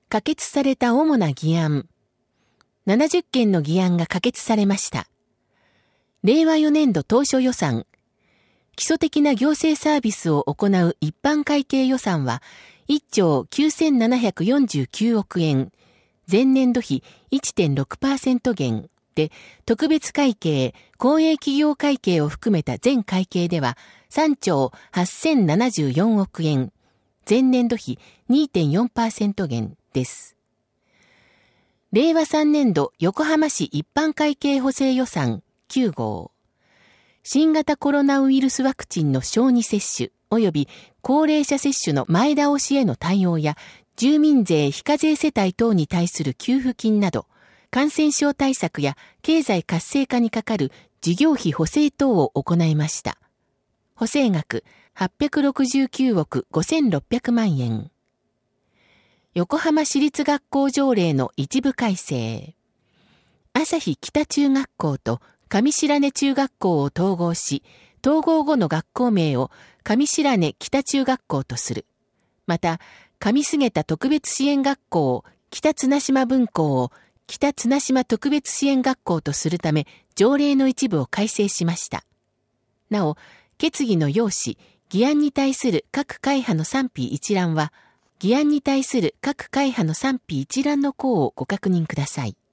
可決された主な議案。70件の議案が可決されました。令和4年度当初予算。基礎的な行政サービスを行う一般会計予算は1兆9749億円。前年度比 1.6% 減で、特別会計、公営企業会計を含めた全会計では3兆8074億円。前年度比 2.4% 減です。令和3年度横浜市一般会計補正予算9号。新型コロナウイルスワクチンの小児接種及び高齢者接種の前倒しへの対応や住民税非課税世帯等に対する給付金など、感染症対策や経済活性化にかかる事業費補正等を行いました。補正額869億5600万円。横浜市立学校条例の一部改正。朝日北中学校と上白根中学校を統合し、統合後の学校名を上白根北中学校とする。また、上菅田特別支援学校、北綱島分校を北綱島特別支援学校とするため、条例の一部を改正しました。なお、決議の要旨、議案に対する各会派の賛否一覧は、議案に対する各会派の賛否一覧の項をご確認ください。